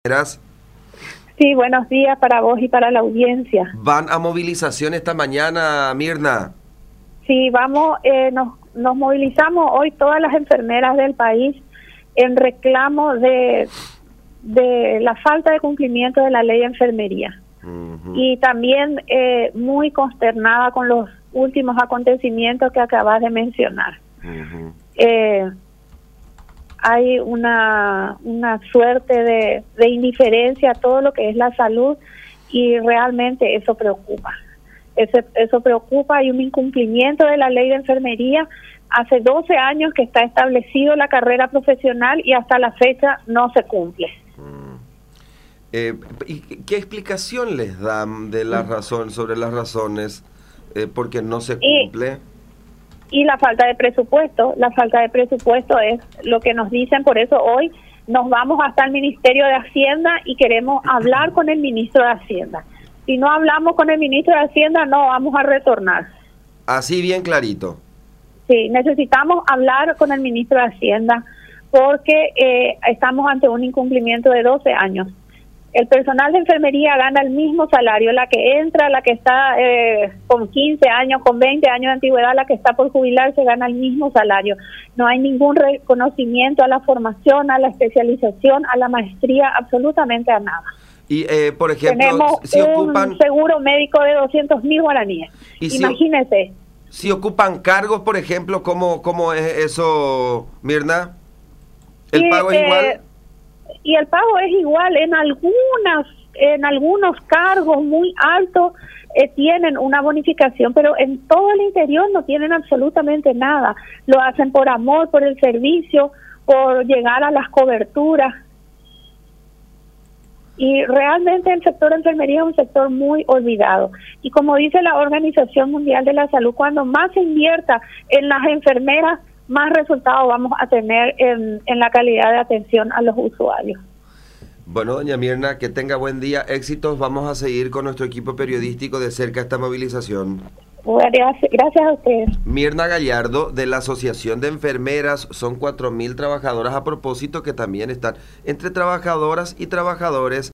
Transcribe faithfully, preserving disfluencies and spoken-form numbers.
Eras- Sí, buenos días para vos y para la audiencia. Van a movilización esta mañana, Mirna. Sí, vamos, eh, nos, nos movilizamos hoy todas las enfermeras del país en reclamo de, de la falta de cumplimiento de la ley de enfermería. Uh-huh. Y también eh, muy consternada con los últimos acontecimientos que acabas de mencionar. Uh-huh. Eh, hay una, una suerte de, de indiferencia a todo lo que es la salud y realmente eso preocupa. Eso, eso preocupa, hay un incumplimiento de la ley de enfermería. Hace doce años que está establecido la carrera profesional y hasta la fecha no se cumple. Uh-huh. Eh, ¿y qué explicación les dan de la razón, sobre las razones eh, porque no se cumple? Y, y la falta de presupuesto, la falta de presupuesto es lo que nos dicen, por eso hoy nos vamos hasta el Ministerio de Hacienda y queremos hablar con el Ministro de Hacienda. Si no hablamos con el Ministro de Hacienda, no vamos a retornar. Así bien clarito. Sí, necesitamos hablar con el Ministro de Hacienda porque eh, estamos ante un incumplimiento de doce años. El personal de enfermería gana el mismo salario, la que entra, la que está eh, con quince años, con veinte años de antigüedad, la que está por jubilarse gana el mismo salario. No hay ningún reconocimiento a la formación, a la especialización, a la maestría, absolutamente a nada. Y, eh, por ejemplo, tenemos si un ocupan... seguro médico de doscientos mil guaraníes. Y Imagínese. Si, si ocupan cargos, por ejemplo, ¿cómo, cómo es eso, Mirna? ¿El y, pago es eh, igual? Y el pago es igual. En algunas, en algunos cargos muy altos eh, tienen una bonificación, pero en todo el interior no tienen absolutamente nada. Lo hacen por amor, por el servicio, por llegar a las coberturas. Y realmente el sector de enfermería es un sector muy olvidado. Y como dice la Organización Mundial de la Salud, cuando más se invierta en las enfermeras, más resultados vamos a tener en, en la calidad de atención a los usuarios. Bueno, doña Mirna, que tenga buen día, éxitos. Vamos a seguir con nuestro equipo periodístico de cerca esta movilización. Gracias, gracias a ustedes. Mirna Gallardo, de la Asociación de Enfermeras, son cuatro mil trabajadoras a propósito que también están entre trabajadoras y trabajadores